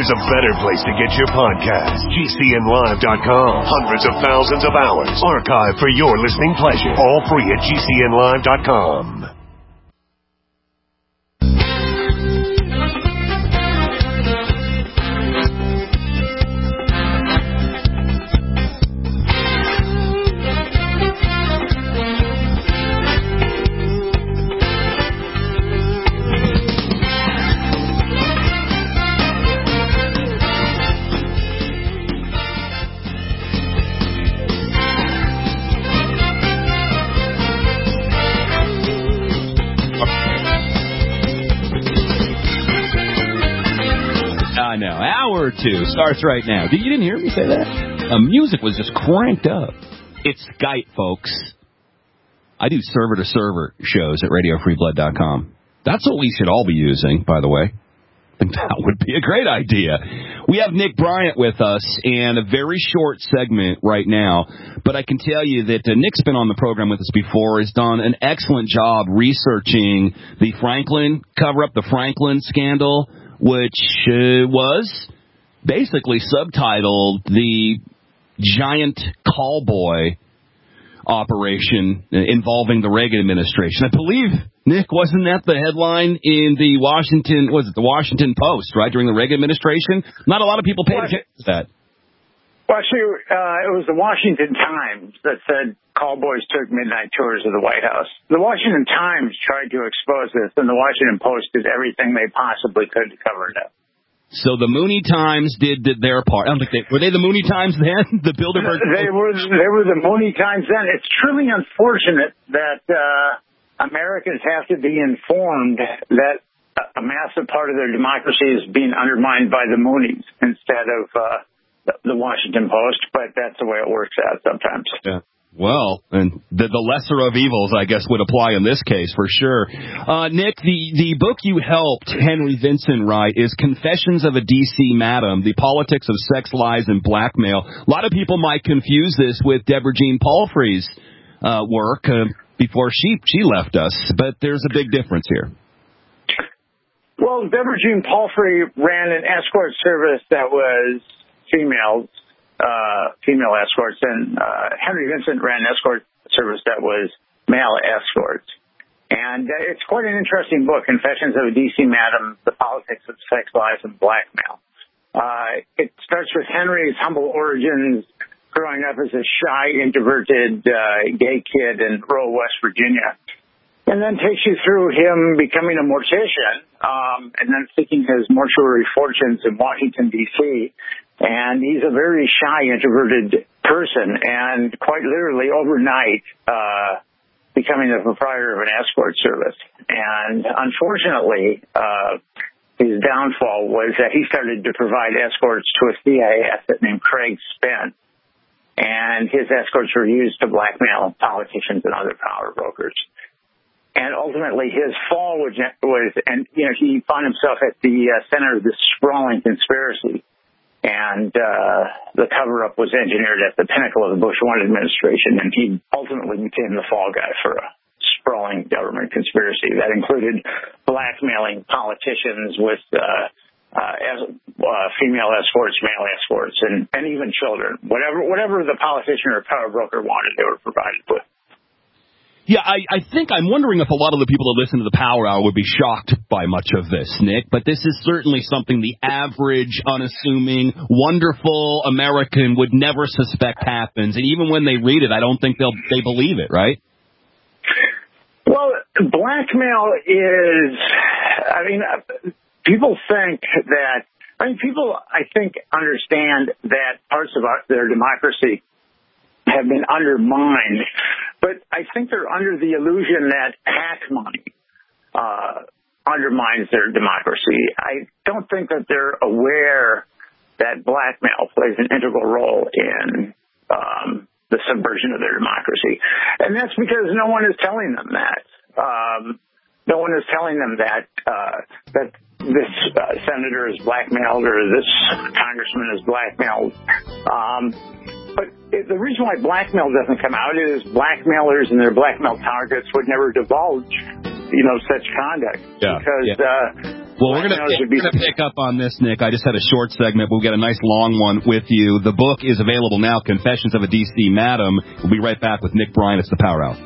there's a better place to get your podcast. GCNlive.com. Hundreds of thousands of hours archived for your listening pleasure. All free at GCNlive.com. Hour 2 starts right now. You didn't hear me say that? Music was just cranked up. It's Skype, folks. I do server-to-server shows at RadioFreeBlood.com. That's what we should all be using, by the way. I think that would be a great idea. We have Nick Bryant with us, and a very short segment right now. But I can tell you that Nick's been on the program with us before, has done an excellent job researching the Franklin cover-up, the Franklin scandal, which was basically subtitled the giant callboy operation involving the Reagan administration. I believe, Nick, wasn't that the headline in the Washington Post, right, during the Reagan administration? Not a lot of people paid attention to that. Well, actually, it was the Washington Times that said callboys took midnight tours of the White House. The Washington Times tried to expose this, and the Washington Post did everything they possibly could to cover it up. So the Mooney Times did their part. I don't think were they the Mooney Times then? The Bilderberg? They were the Mooney Times then. It's truly unfortunate that Americans have to be informed that a massive part of their democracy is being undermined by the Moonies instead of the Washington Post, but that's the way it works out sometimes. Yeah. Well, and the lesser of evils, I guess, would apply in this case for sure. Nick, the book you helped Henry Vinson write is Confessions of a D.C. Madam, The Politics of Sex, Lies, and Blackmail. A lot of people might confuse this with Deborah Jean Palfrey's work before she left us, but there's a big difference here. Well, Deborah Jean Palfrey ran an escort service that was female escorts, and Henry Vincent ran an escort service that was male escorts. And it's quite an interesting book, Confessions of a D.C. Madam, The Politics of Sex, Lies, and Blackmail. It starts with Henry's humble origins, growing up as a shy, introverted gay kid in rural West Virginia, and then takes you through him becoming a mortician, and then seeking his mortuary fortunes in Washington, D.C., and he's a very shy, introverted person, and quite literally overnight becoming the proprietor of an escort service. And unfortunately, his downfall was that he started to provide escorts to a CIA asset named Craig Spence, and his escorts were used to blackmail politicians and other power brokers. And ultimately, his fall was, and he found himself at the center of this sprawling conspiracy. And the cover-up was engineered at the pinnacle of the Bush 1 administration, and he ultimately became the fall guy for a sprawling government conspiracy that included blackmailing politicians with female escorts, male escorts, and even children. Whatever the politician or power broker wanted, they were provided with. Yeah, I think I'm wondering if a lot of the people that listen to the Power Hour would be shocked by much of this, Nick, but this is certainly something the average, unassuming, wonderful American would never suspect happens. And even when they read it, I don't think they believe it, right? Well, blackmail is, people think that, people, I think, understand that parts of their democracy have been undermined, but I think they're under the illusion that PAC money undermines their democracy. I don't think that they're aware that blackmail plays an integral role in the subversion of their democracy. And that's because no one is telling them that. No one is telling them that this senator is blackmailed or this congressman is blackmailed. But the reason why blackmail doesn't come out is blackmailers and their blackmail targets would never divulge, such conduct. Yeah. Because Well, we're going to pick up on this, Nick. I just had a short segment. We'll get a nice long one with you. The book is available now, Confessions of a D.C. Madam. We'll be right back with Nick Bryant. It's the Power Hour.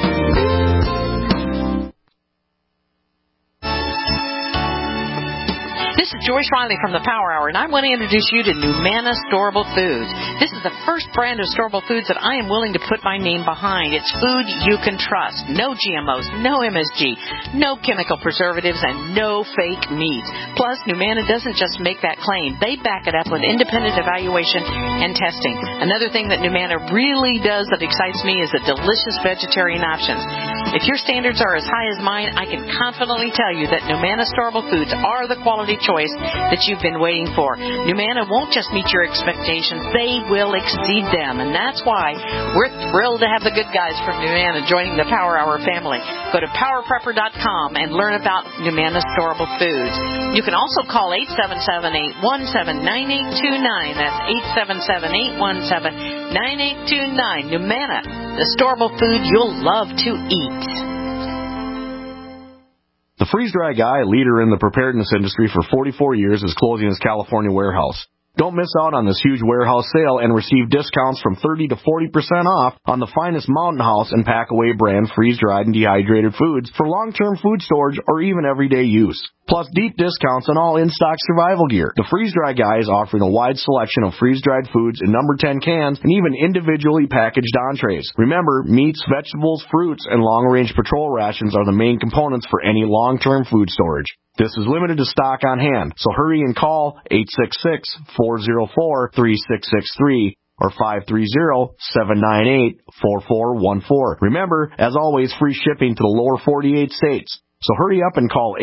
This is Joyce Riley from the Power Hour, and I want to introduce you to Numana Storable Foods. This is the first brand of storable foods that I am willing to put my name behind. It's food you can trust. No GMOs, no MSG, no chemical preservatives, and no fake meat. Plus, Numana doesn't just make that claim. They back it up with independent evaluation and testing. Another thing that Numana really does that excites me is the delicious vegetarian options. If your standards are as high as mine, I can confidently tell you that Numana Storable Foods are the quality choice that you've been waiting for. Numana won't just meet your expectations, they will exceed them. And that's why we're thrilled to have the good guys from Numana joining the Power Hour family. Go to powerprepper.com and learn about Numana Storable Foods. You can also call 877-817-9829. That's 877-817-9829. Numana, the storable food you'll love to eat. The Freeze Dry Guy, a leader in the preparedness industry for 44 years, is closing his California warehouse. Don't miss out on this huge warehouse sale and receive discounts from 30 to 40% off on the finest Mountain House and Packaway brand freeze-dried and dehydrated foods for long-term food storage or even everyday use. Plus deep discounts on all in-stock survival gear. The Freeze Dry Guy is offering a wide selection of freeze-dried foods in number 10 cans and even individually packaged entrees. Remember, meats, vegetables, fruits, and long-range patrol rations are the main components for any long-term food storage. This is limited to stock on hand, so hurry and call 866-404-3663 or 530-798-4414. Remember, as always, free shipping to the lower 48 states. So hurry up and call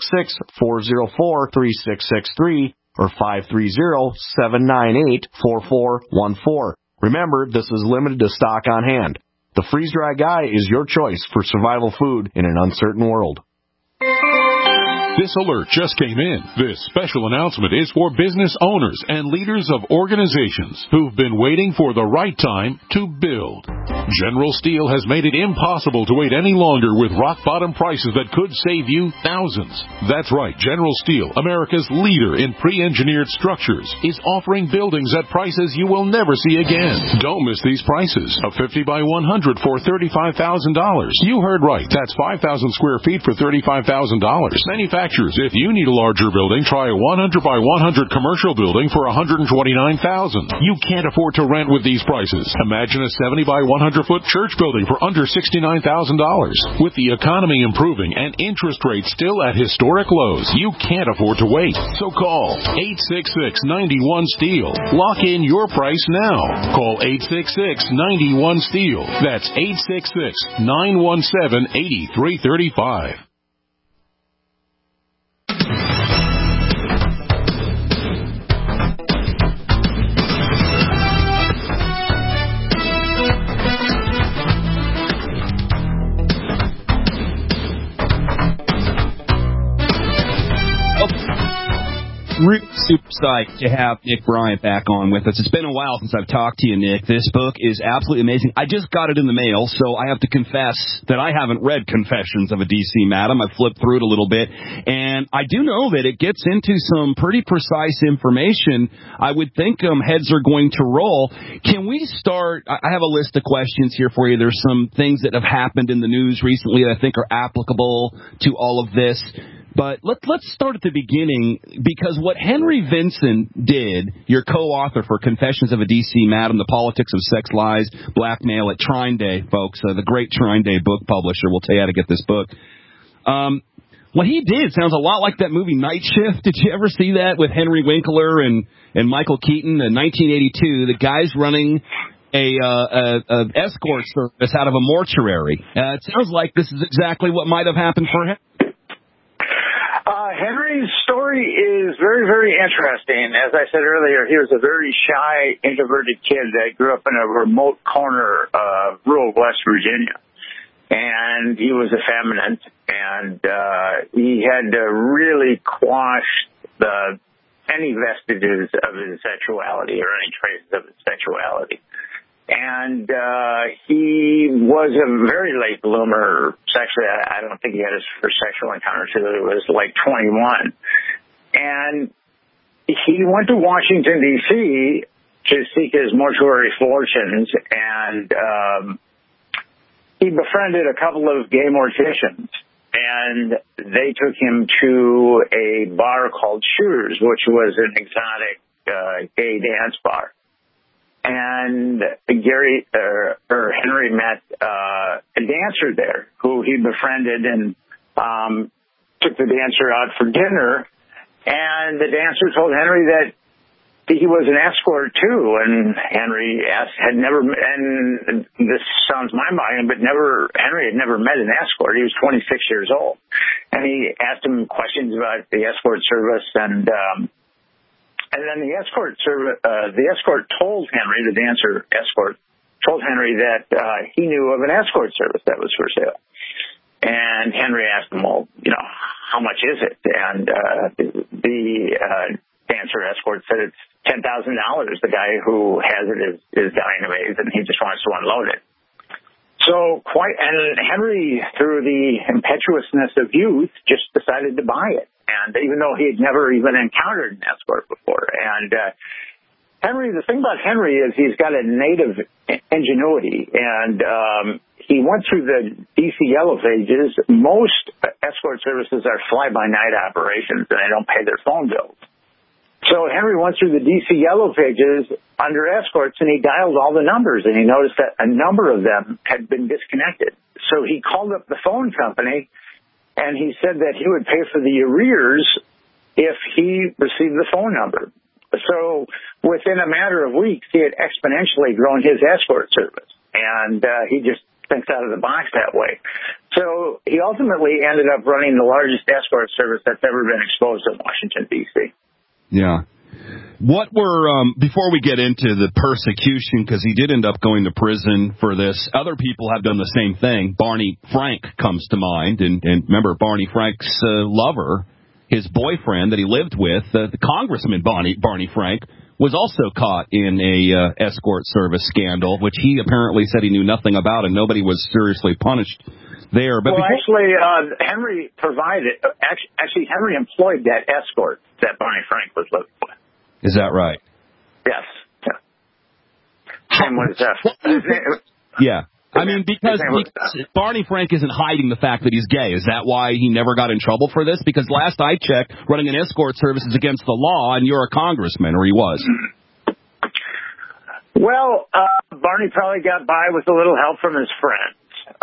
866-404-3663 or 530-798-4414. Remember, this is limited to stock on hand. The Freeze Dry Guy is your choice for survival food in an uncertain world. This alert just came in. This special announcement is for business owners and leaders of organizations who've been waiting for the right time to build. General Steel has made it impossible to wait any longer with rock-bottom prices that could save you thousands. That's right, General Steel, America's leader in pre-engineered structures, is offering buildings at prices you will never see again. Don't miss these prices. A 50 by 100 for $35,000. You heard right. That's 5,000 square feet for $35,000. Manufacturers, if you need a larger building, try a 100 by 100 commercial building for $129,000. You can't afford to rent with these prices. Imagine a 70 by 100-foot church building for under $69,000. With the economy improving and interest rates still at historic lows, you can't afford to wait. So call 866-91-STEEL. Lock in your price now. Call 866-91-STEEL. That's 866-917-8335. Super psyched to have Nick Bryant back on with us. It's been a while since I've talked to you, Nick. This book is absolutely amazing. I just got it in the mail, so I have to confess that I haven't read Confessions of a D.C. Madam. I've flipped through it a little bit, and I do know that it gets into some pretty precise information. I would think heads are going to roll. Can we start? I have a list of questions here for you. There's some things that have happened in the news recently that I think are applicable to all of this. But let's start at the beginning, because what Henry Vinson did, your co-author for Confessions of a D.C. Madam, The Politics of Sex, Lies, Blackmail at Trine Day, folks, the great Trine Day book publisher will tell you how to get this book. What he did sounds a lot like that movie Night Shift. Did you ever see that with Henry Winkler and Michael Keaton in 1982? The guy's running a escort service out of a mortuary. It sounds like this is exactly what might have happened for him. Henry's story is very, very interesting. As I said earlier, he was a very shy, introverted kid that grew up in a remote corner of rural West Virginia. And he was effeminate, and he had to really quash any vestiges of his sexuality or any traces of his sexuality. And he was a very late bloomer sexually. I don't think he had his first sexual encounter until he was like 21. And he went to Washington, D.C. to seek his mortuary fortunes, and he befriended a couple of gay morticians. And they took him to a bar called Shooters, which was an exotic gay dance bar. And Henry met a dancer there who he befriended and took the dancer out for dinner. And the dancer told Henry that he was an escort too. And Henry had never, and this sounds mind-boggling, but Henry had never met an escort. He was 26 years old. And he asked him questions about the escort service, and then the escort told Henry, the dancer escort, told Henry that he knew of an escort service that was for sale. And Henry asked him, well, how much is it? And the dancer escort said it's $10,000. The guy who has it is dying of AIDS, and he just wants to unload it. And Henry, through the impetuousness of youth, just decided to buy it. And even though he had never even encountered an escort before. And Henry, the thing about Henry is he's got a native ingenuity. And he went through the DC Yellow Pages. Most escort services are fly-by-night operations, and they don't pay their phone bills. So Henry went through the DC Yellow Pages under escorts, and he dialed all the numbers, and he noticed that a number of them had been disconnected. So he called up the phone company, and he said that he would pay for the arrears if he received the phone number. So within a matter of weeks, he had exponentially grown his escort service, and he just thinks out of the box that way. So he ultimately ended up running the largest escort service that's ever been exposed in Washington, D.C. Yeah. What were, before we get into the persecution, because he did end up going to prison for this, other people have done the same thing. Barney Frank comes to mind, and remember Barney Frank's lover, his boyfriend that he lived with, the Congressman Barney Frank, was also caught in a escort service scandal, which he apparently said he knew nothing about, and nobody was seriously punished there. But Henry provided. Actually, Henry employed that escort that Barney Frank was living with. Is that right? Yes. And what is that? Yeah. I mean, because Barney Frank isn't hiding the fact that he's gay. Is that why he never got in trouble for this? Because last I checked, running an escort service is against the law, and you're a congressman, or he was. Well, Barney probably got by with a little help from his friends.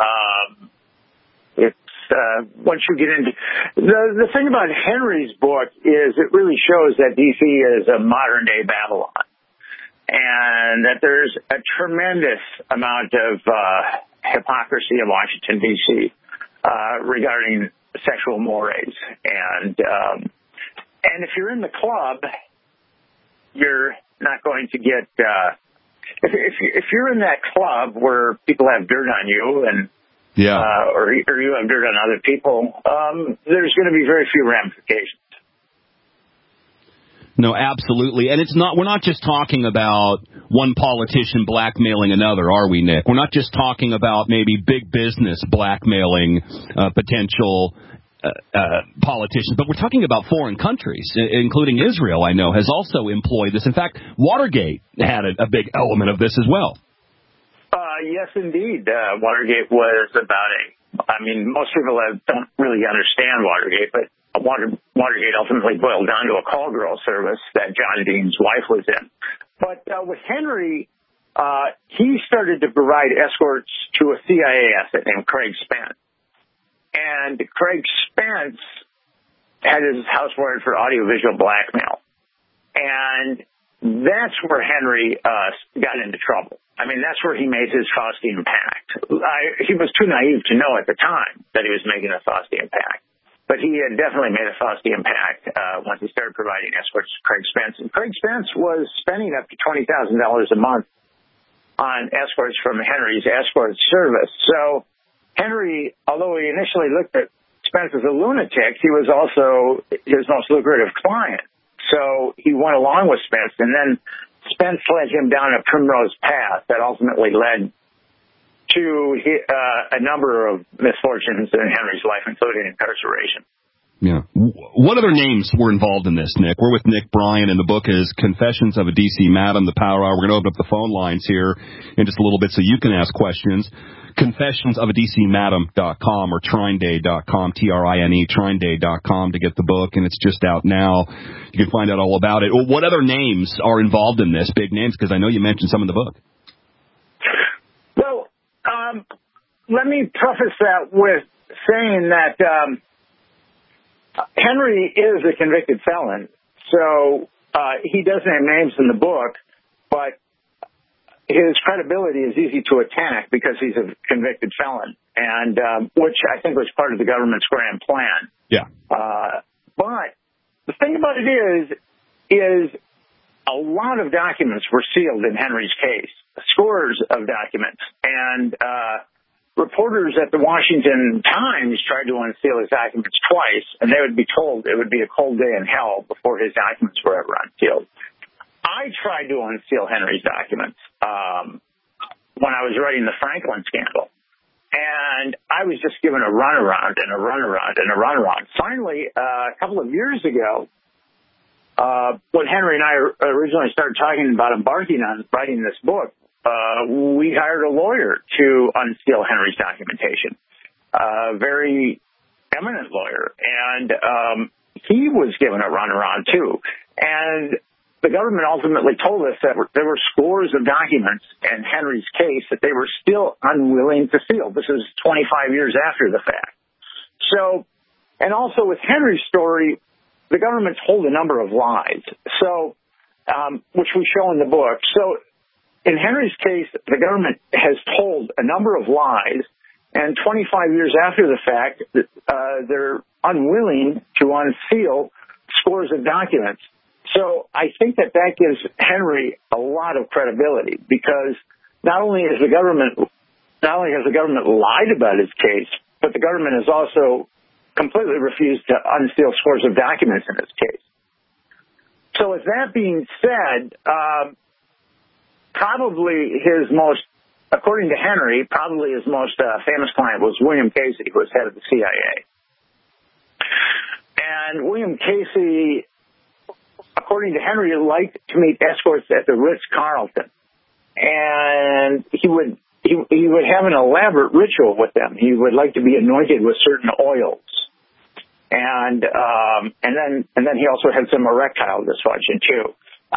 Once you get into the thing about Henry's book is it really shows that D.C. is a modern day Babylon, and that there's a tremendous amount of hypocrisy in Washington D.C. Regarding sexual mores, and if you're in the club, you're not going to get if you're in that club where people have dirt on you and or you have dirt on other people, there's going to be very few ramifications. No, absolutely. And we're not just talking about one politician blackmailing another, are we, Nick? We're not just talking about maybe big business blackmailing potential politicians, but we're talking about foreign countries, including Israel, I know, has also employed this. In fact, Watergate had a big element of this as well. Yes, indeed. Watergate was most people don't really understand Watergate, but Watergate ultimately boiled down to a call girl service that John Dean's wife was in. But with Henry, he started to provide escorts to a CIA asset named Craig Spence. And Craig Spence had his house wired for audiovisual blackmail. And that's where Henry got into trouble. I mean, that's where he made his Faustian pact. He was too naive to know at the time that he was making a Faustian pact. But he had definitely made a Faustian pact once he started providing escorts to Craig Spence. And Craig Spence was spending up to $20,000 a month on escorts from Henry's escort service. So Henry, although he initially looked at Spence as a lunatic, he was also his most lucrative client. So he went along with Spence, and then fence led him down a primrose path that ultimately led to a number of misfortunes in Henry's life, including incarceration. Yeah. What other names were involved in this, Nick? We're with Nick Bryan, and the book is Confessions of a D.C. Madam, the Power Hour. We're going to open up the phone lines here in just a little bit so you can ask questions. Confessionsofadcmadam.com or TrineDay.com, Trine, TrineDay.com to get the book, and it's just out now. You can find out all about it. What other names are involved in this, big names? Because I know you mentioned some in the book. Well, let me preface that with saying that Henry is a convicted felon, so he does name names in the book, but his credibility is easy to attack because he's a convicted felon, and which I think was part of the government's grand plan. Yeah. But the thing about it is a lot of documents were sealed in Henry's case, scores of documents, and reporters at the Washington Times tried to unseal his documents twice, and they would be told it would be a cold day in hell before his documents were ever unsealed. I tried to unseal Henry's documents when I was writing the Franklin scandal, and I was just given a runaround and a runaround and a runaround. Finally, a couple of years ago, when Henry and I originally started talking about embarking on writing this book, we hired a lawyer to unseal Henry's documentation, a very eminent lawyer, and he was given a runaround too. And the government ultimately told us that there were scores of documents in Henry's case that they were still unwilling to seal. This is 25 years after the fact. So, and also with Henry's story, the government told a number of lies, so which we show in the book. So in Henry's case, the government has told a number of lies, and 25 years after the fact, they're unwilling to unseal scores of documents. So I think that gives Henry a lot of credibility, because not only has the government lied about his case, but the government has also completely refused to unseal scores of documents in his case. So with that being said, according to Henry, probably his most famous client was William Casey, who was head of the CIA. And William Casey, according to Henry, liked to meet escorts at the Ritz-Carlton, and he would have an elaborate ritual with them. He would like to be anointed with certain oils, and then he also had some erectile dysfunction too.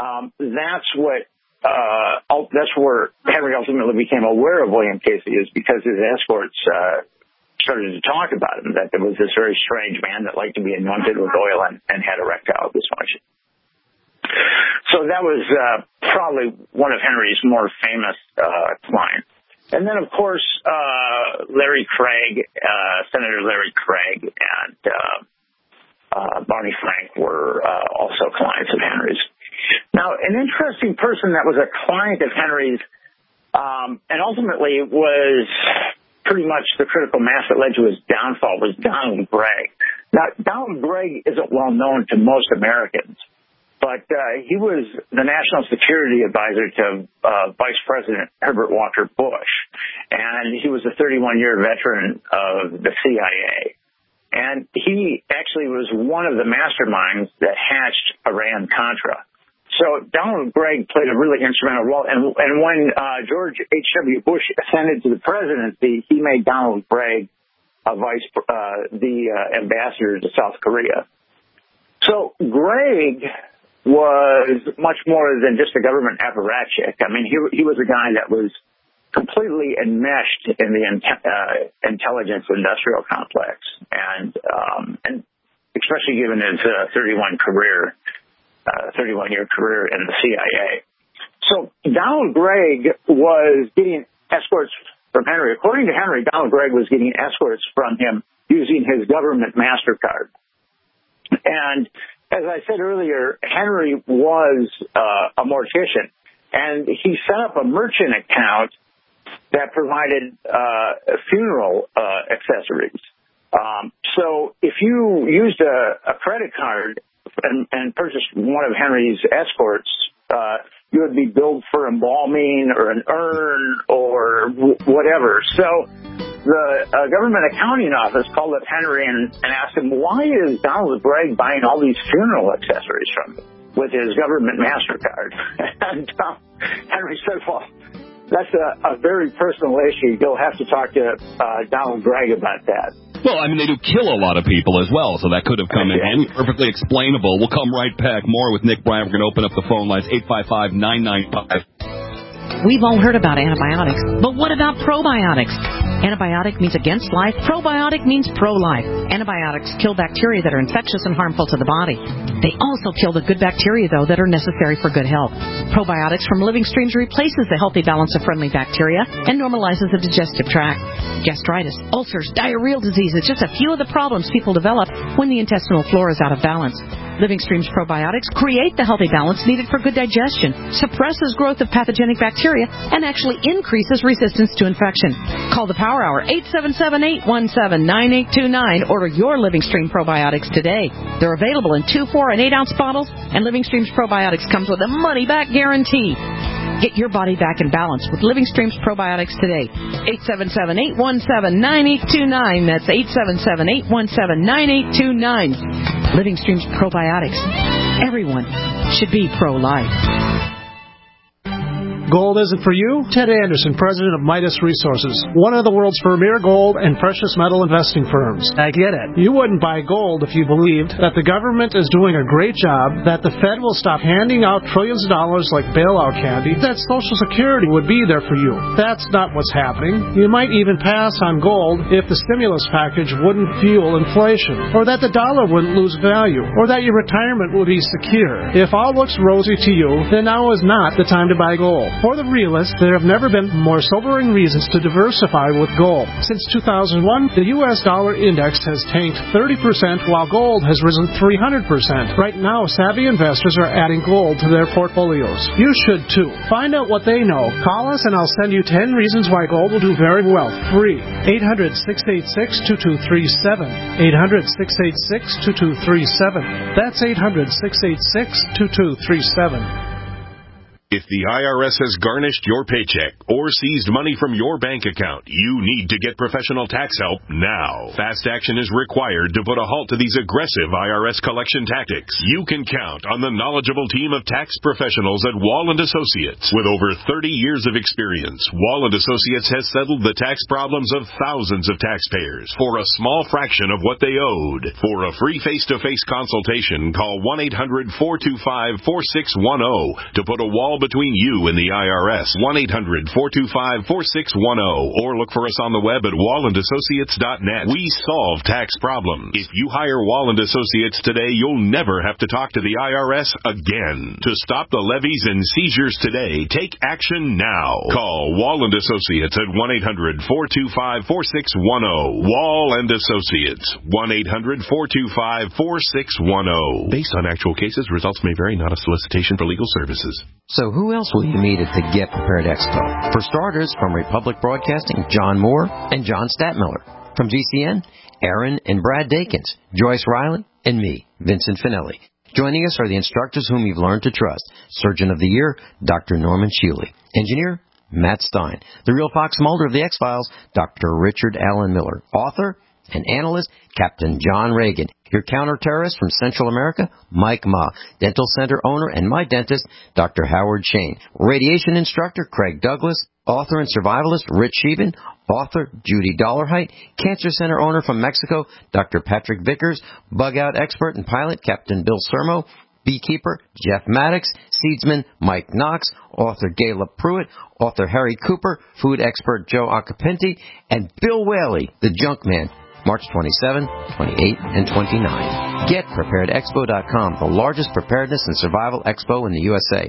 That's where Henry ultimately became aware of William Casey, is because his escorts started to talk about him, that there was this very strange man that liked to be anointed with oil and had erectile dysfunction. So that was probably one of Henry's more famous clients. And then, of course, Larry Craig, Senator Larry Craig, and Barney Frank were also clients of Henry's. Now, an interesting person that was a client of Henry's and ultimately was pretty much the critical mass that led to his downfall was Donald Gregg. Now, Donald Gregg isn't well known to most Americans, but he was the national security advisor to Vice President Herbert Walker Bush, and he was a 31-year veteran of the CIA. And he actually was one of the masterminds that hatched Iran-Contra. So Donald Gregg played a really instrumental role. And when George H.W. Bush ascended to the presidency, he made Donald Gregg the ambassador to South Korea. So Gregg was much more than just a government apparatchik. I mean, he was a guy that was completely enmeshed in the intelligence industrial complex, and especially given his 31-year career in the CIA. So Donald Gregg was getting escorts from Henry. According to Henry, Donald Gregg was getting escorts from him using his government MasterCard. And as I said earlier, Henry was a mortician, and he set up a merchant account that provided funeral accessories. So if you used a credit card and purchased one of Henry's escorts, you would be billed for embalming or an urn or whatever. So the government accounting office called up Henry and asked him, why is Donald Gregg buying all these funeral accessories from him with his government MasterCard? And Henry said, well, that's a very personal issue. You'll have to talk to Donald Gregg about that. Well, I mean, they do kill a lot of people as well, so that could have come in handy. Perfectly explainable. We'll come right back. More with Nick Bryant. We're going to open up the phone lines, 855-995. We've all heard about antibiotics, but what about probiotics? Antibiotic means against life. Probiotic means pro-life. Antibiotics kill bacteria that are infectious and harmful to the body. They also kill the good bacteria, though, that are necessary for good health. Probiotics from Living Streams replaces the healthy balance of friendly bacteria and normalizes the digestive tract. Gastritis, ulcers, diarrheal diseases, just a few of the problems people develop when the intestinal flora is out of balance. Living Streams probiotics create the healthy balance needed for good digestion, suppresses growth of pathogenic bacteria, and actually increases resistance to infection. Call the Power Hour, 877-817-9829. Order your Living Stream probiotics today. They're available in 2, 4, and 8-ounce bottles, and Living Streams probiotics comes with a money-back guarantee. Get your body back in balance with Living Streams probiotics today. 877-817-9829. That's 877-817-9829. Living Streams probiotics. Everyone should be pro-life. Gold isn't for you? Ted Anderson, president of Midas Resources, one of the world's premier gold and precious metal investing firms. I get it. You wouldn't buy gold if you believed that the government is doing a great job, that the Fed will stop handing out trillions of dollars like bailout candy, that Social Security would be there for you. That's not what's happening. You might even pass on gold if the stimulus package wouldn't fuel inflation, or that the dollar wouldn't lose value, or that your retirement would be secure. If all looks rosy to you, then now is not the time to buy gold. For the realists, there have never been more sobering reasons to diversify with gold. Since 2001, the U.S. dollar index has tanked 30%, while gold has risen 300%. Right now, savvy investors are adding gold to their portfolios. You should too. Find out what they know. Call us and I'll send you 10 reasons why gold will do very well. Free. 800-686-2237. 800-686-2237. That's 800-686-2237. If the IRS has garnished your paycheck or seized money from your bank account, you need to get professional tax help now. Fast action is required to put a halt to these aggressive IRS collection tactics. You can count on the knowledgeable team of tax professionals at Wall & Associates. With over 30 years of experience, Wall & Associates has settled the tax problems of thousands of taxpayers for a small fraction of what they owed. For a free face-to-face consultation, call 1-800-425-4610 to put a wall between you and the IRS. 1-800-425-4610 or look for us on the web at wallandassociates.net. We solve tax problems. If you hire Wall & Associates today, you'll never have to talk to the IRS again. To stop the levies and seizures today, take action now. Call Wall & Associates at 1-800-425-4610. Wall & Associates. 1-800-425-4610. Based on actual cases, results may vary, not a solicitation for legal services. So who else will you meet at the Get Prepared Expo? For starters, from Republic Broadcasting, John Moore and John Statmiller. From GCN, Aaron and Brad Dakins, Joyce Riley, and me, Vincent Finelli. Joining us are the instructors whom you've learned to trust. Surgeon of the Year, Dr. Norman Shuley. Engineer, Matt Stein. The real Fox Mulder of the X-Files, Dr. Richard Allen Miller. Author and analyst, Captain John Reagan. Your counter-terrorist from Central America, Mike Ma. Dental Center owner and my dentist, Dr. Howard Shane. Radiation instructor, Craig Douglas. Author and survivalist, Rich Sheevan. Author, Judy Dollarhite. Cancer Center owner from Mexico, Dr. Patrick Vickers. Bug-out expert and pilot, Captain Bill Sermo. Beekeeper, Jeff Maddox. Seedsman, Mike Knox. Author, Gayla Pruitt. Author, Harry Cooper. Food expert, Joe Acapinti. And Bill Whaley, the junk man. March 27, 28, and 29. GetPreparedExpo.com, the largest preparedness and survival expo in the USA.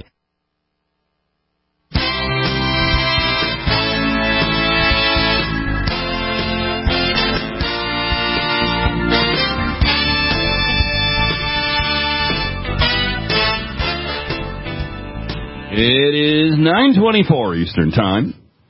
It is 9:24 Eastern Time.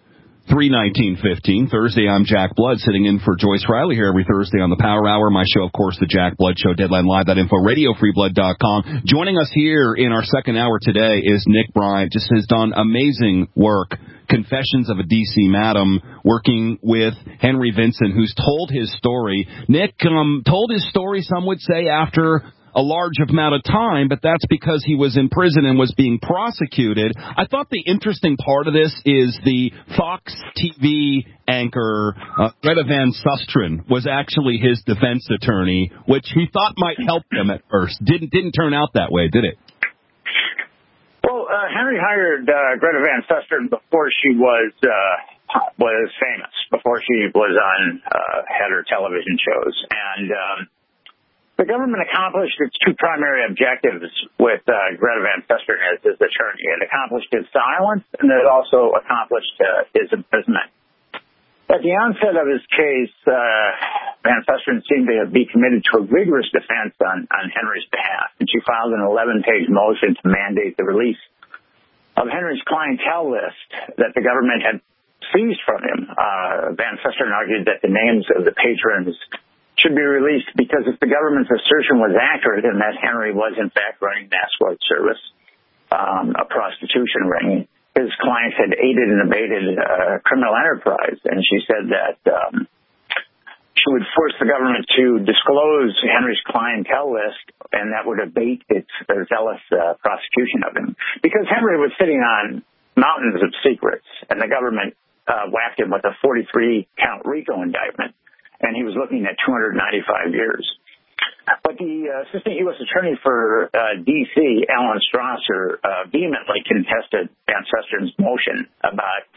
3/19/15, Thursday. I'm Jack Blood, sitting in for Joyce Riley here every Thursday on the Power Hour. My show, of course, the Jack Blood Show, Deadline Live. That info, RadioFreeBlood.com. Joining us here in our second hour today is Nick Bryant. Just has done amazing work. Confessions of a D.C. Madam, working with Henry Vincent, who's told his story. Nick told his story, some would say, after a large amount of time, but that's because he was in prison and was being prosecuted. I thought the interesting part of this is the Fox TV anchor, Greta Van Susteren, was actually his defense attorney, which he thought might help him at first. Didn't turn out that way, did it? Well, Henry hired Greta Van Susteren before she was famous, before she was on had her television shows, and the government accomplished its two primary objectives with Greta Van Susteren as his attorney. It accomplished his silence, and it also accomplished his imprisonment. At the onset of his case, Van Susteren seemed to be committed to a vigorous defense on Henry's behalf, and she filed an 11-page motion to mandate the release of Henry's clientele list that the government had seized from him. Van Susteren argued that the names of the patrons should be released because if the government's assertion was accurate and that Henry was in fact running an escort service, a prostitution ring, his clients had aided and abetted criminal enterprise. And she said that she would force the government to disclose Henry's clientele list, and that would abate its zealous prosecution of him. Because Henry was sitting on mountains of secrets, and the government whacked him with a 43-count RICO indictment, and he was looking at 295 years. But the assistant U.S. attorney for D.C., Alan Strasser, vehemently contested Van Susteren's motion about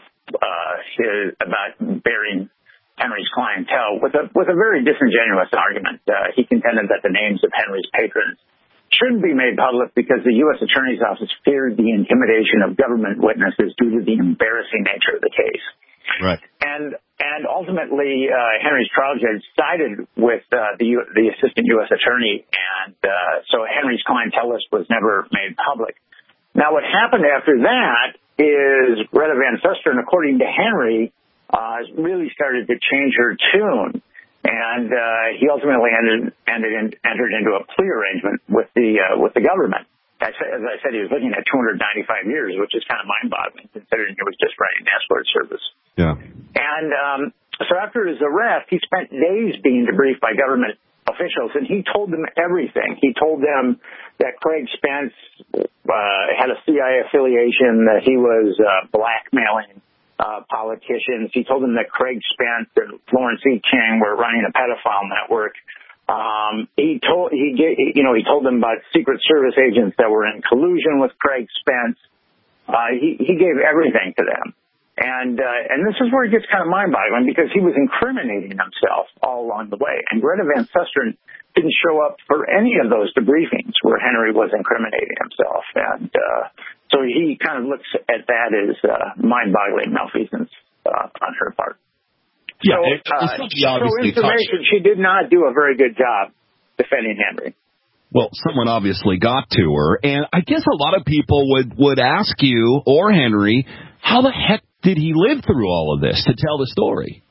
burying Henry's clientele with a very disingenuous argument. He contended that the names of Henry's patrons shouldn't be made public because the U.S. Attorney's Office feared the intimidation of government witnesses due to the embarrassing nature of the case. Right. And ultimately, Henry's trial judge sided with the assistant U.S. attorney, and so Henry's clientele list was never made public. Now, what happened after that is Greta Van Susteren, according to Henry, really started to change her tune, and he ultimately entered into a plea arrangement with the government. As I said, he was looking at 295 years, which is kind of mind-boggling, considering he was just running an escort service. Yeah. And so after his arrest, he spent days being debriefed by government officials, and he told them everything. He told them that Craig Spence had a CIA affiliation, that he was blackmailing politicians. He told them that Craig Spence and Florence E. King were running a pedophile network. He told them about Secret Service agents that were in collusion with Craig Spence. He gave everything to them. And this is where it gets kind of mind-boggling because he was incriminating himself all along the way. And Greta Van Susteren didn't show up for any of those debriefings where Henry was incriminating himself. And so he kind of looks at that as mind-boggling malfeasance on her part. Yeah, so information, she did not do a very good job defending Henry. Well, someone obviously got to her, and I guess a lot of people would ask you, or Henry, how the heck did he live through all of this to tell the story?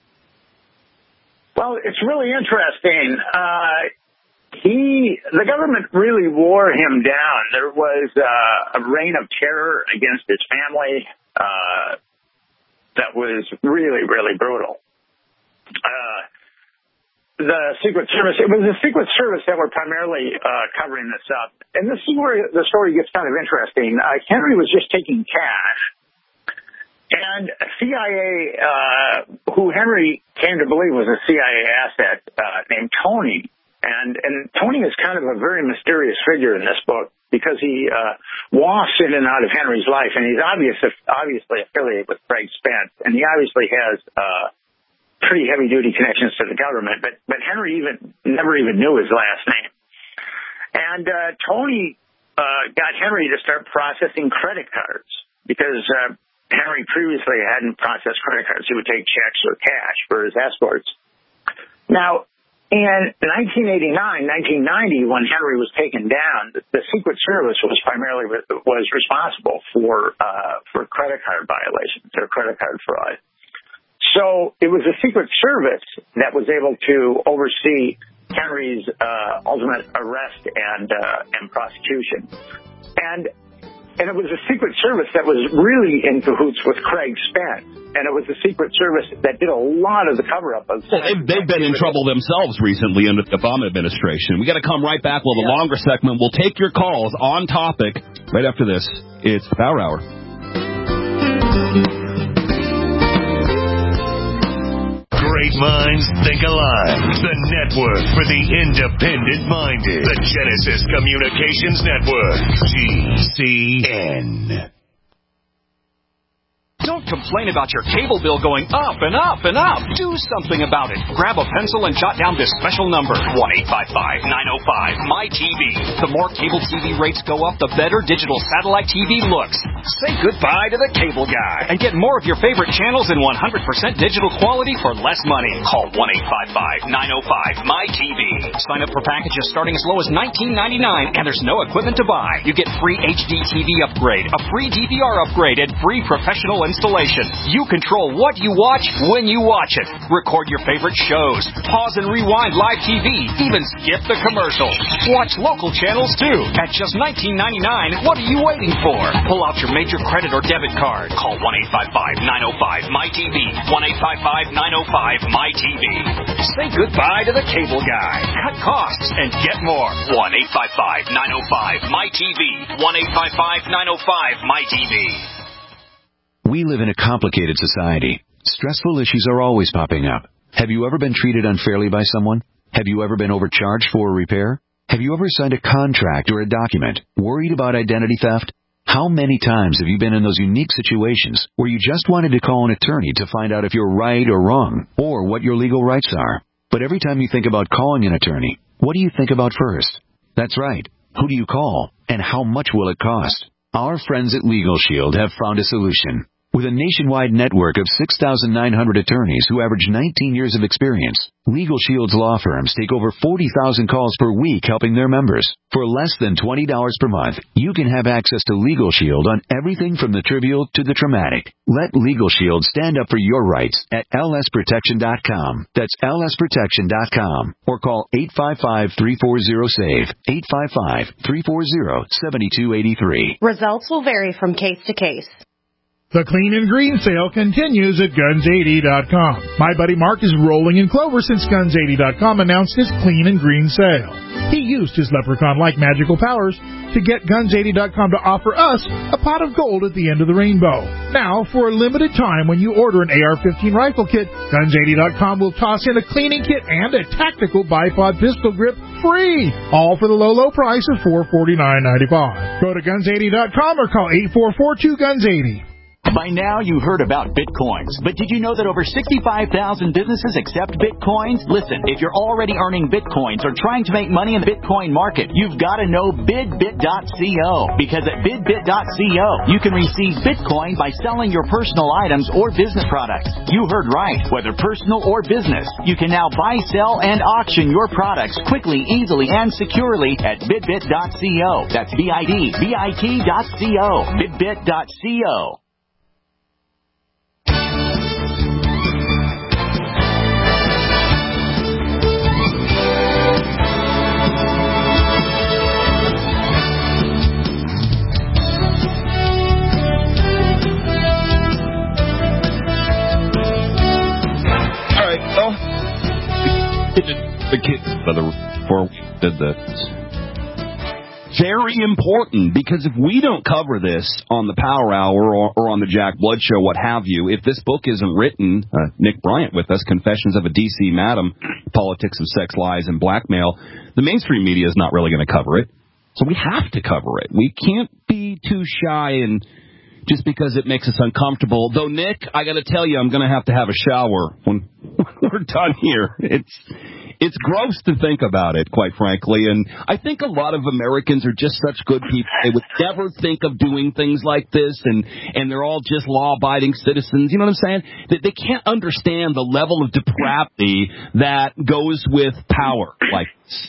Well, it's really interesting. The government really wore him down. There was a reign of terror against his family that was really, really brutal. The Secret Service, it was the Secret Service that were primarily covering this up. And this is where the story gets kind of interesting. Henry was just taking cash. And CIA, who Henry came to believe was a CIA asset, named Tony. And Tony is kind of a very mysterious figure in this book because he wafts in and out of Henry's life. And he's obviously affiliated with Craig Spence. And he obviously has pretty heavy-duty connections to the government, but Henry never even knew his last name. And Tony got Henry to start processing credit cards because Henry previously hadn't processed credit cards. He would take checks or cash for his escorts. Now, in 1989, 1990, when Henry was taken down, the Secret Service was responsible for credit card violations or credit card fraud. So it was the Secret Service that was able to oversee Henry's ultimate arrest and prosecution. And it was the Secret Service that was really in cahoots with Craig Spence. And it was the Secret Service that did a lot of the cover-up of... Well, they've been in trouble themselves recently under the Obama administration. We got to come right back. We'll have a longer segment. We'll take your calls on topic right after this. It's the Power Hour. Great minds think alike. The network for the independent-minded. The Genesis Communications Network. GCN. Don't complain about your cable bill going up and up and up. Do something about it. Grab a pencil and jot down this special number, 1-855-905-MY-TV. The more cable TV rates go up, the better digital satellite TV looks. Say goodbye to the cable guy and get more of your favorite channels in 100% digital quality for less money. Call 1-855-905-MY-TV. Sign up for packages starting as low as $19.99, and there's no equipment to buy. You get free HD TV upgrade, a free DVR upgrade, and free professional installation. You control what you watch when you watch it. Record your favorite shows. Pause and rewind live TV. Even skip the commercials. Watch local channels too. At just $19.99, what are you waiting for? Pull out your major credit or debit card. Call 1-855-905-MY-TV. 1-855-905-MY-TV. Say goodbye to the cable guy. Cut costs and get more. 1-855-905-MY-TV. 1-855-905-MY-TV. We live in a complicated society. Stressful issues are always popping up. Have you ever been treated unfairly by someone? Have you ever been overcharged for a repair? Have you ever signed a contract or a document? Worried about identity theft? How many times have you been in those unique situations where you just wanted to call an attorney to find out if you're right or wrong, or what your legal rights are? But every time you think about calling an attorney, what do you think about first? That's right. Who do you call? And how much will it cost? Our friends at Legal Shield have found a solution. With a nationwide network of 6,900 attorneys who average 19 years of experience, Legal Shield's law firms take over 40,000 calls per week helping their members. For less than $20 per month, you can have access to Legal Shield on everything from the trivial to the traumatic. Let Legal Shield stand up for your rights at lsprotection.com. That's lsprotection.com. Or call 855-340-SAVE. 855-340-7283. Results will vary from case to case. The Clean and Green sale continues at Guns80.com. My buddy Mark is rolling in clover since Guns80.com announced his Clean and Green sale. He used his leprechaun-like magical powers to get Guns80.com to offer us a pot of gold at the end of the rainbow. Now, for a limited time, when you order an AR-15 rifle kit, Guns80.com will toss in a cleaning kit and a tactical bipod pistol grip free, all for the low, low price of $449.95. Go to Guns80.com or call 8442-GUNS80. By now, you've heard about Bitcoins, but did you know that over 65,000 businesses accept Bitcoins? Listen, if you're already earning Bitcoins or trying to make money in the Bitcoin market, you've got to know BidBit.co, because at BidBit.co, you can receive Bitcoin by selling your personal items or business products. You heard right, whether personal or business. You can now buy, sell, and auction your products quickly, easily, and securely at BidBit.co. That's BidBit.co. BidBit.co. The kids before we did this. Very important, because if we don't cover this on the Power Hour or on the Jack Blood Show, what have you, if this book isn't written, Nick Bryant with us, Confessions of a D.C. Madam, Politics of Sex, Lies, and Blackmail, the mainstream media is not really going to cover it. So we have to cover it. We can't be too shy and just because it makes us uncomfortable. Though, Nick, I got to tell you, I'm going to have a shower when we're done here. It's gross to think about it, quite frankly, and I think a lot of Americans are just such good people. They would never think of doing things like this, and they're all just law-abiding citizens. You know what I'm saying? They can't understand the level of depravity that goes with power like this.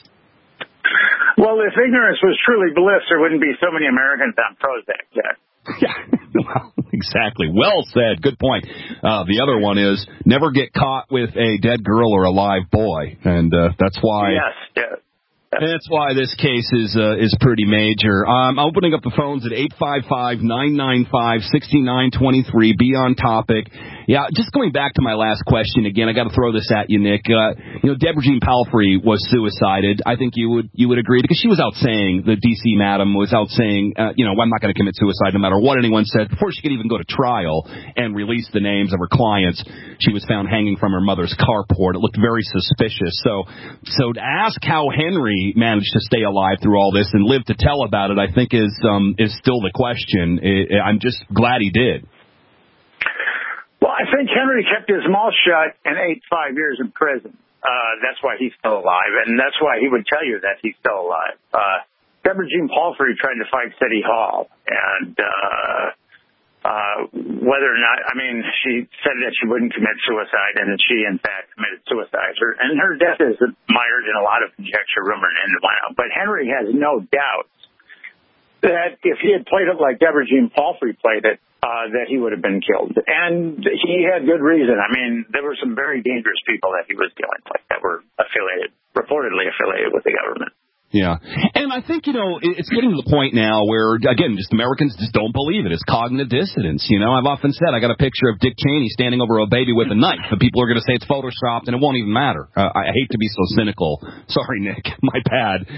Well, if ignorance was truly bliss, there wouldn't be so many Americans on Prozac, Jack. Yeah. Exactly. Well said. Good point. The other one is never get caught with a dead girl or a live boy, and that's why. Yes. That's why this case is pretty major. I'm opening up the phones at 855-995-6923. Be on topic. Yeah, just going back to my last question again, I got to throw this at you, Nick. Deborah Jean Palfrey was suicided. I think you would agree, because she was out saying, the D.C. madam was out saying, I'm not going to commit suicide no matter what anyone said. Before she could even go to trial and release the names of her clients, she was found hanging from her mother's carport. It looked very suspicious. So to ask how Henry managed to stay alive through all this and live to tell about it, I think is still the question. I'm just glad he did. Well, I think Henry kept his mouth shut and ate 5 years in prison. That's why he's still alive, and that's why he would tell you that he's still alive. Deborah Jean Palfrey tried to fight City Hall, and whether or not, she said that she wouldn't commit suicide, and she, in fact, committed suicide. Her death is mired in a lot of conjecture, rumor, and innuendo. But Henry has no doubt that if he had played it like Deborah Jean Palfrey played it, that he would have been killed. And he had good reason. There were some very dangerous people that he was dealing with that were reportedly affiliated with the government. Yeah. And I think, it's getting to the point now where, again, just Americans just don't believe it. It's cognitive dissonance. I've often said I got a picture of Dick Cheney standing over a baby with a knife, but people are going to say it's photoshopped and it won't even matter. I hate to be so cynical. Sorry, Nick. My bad.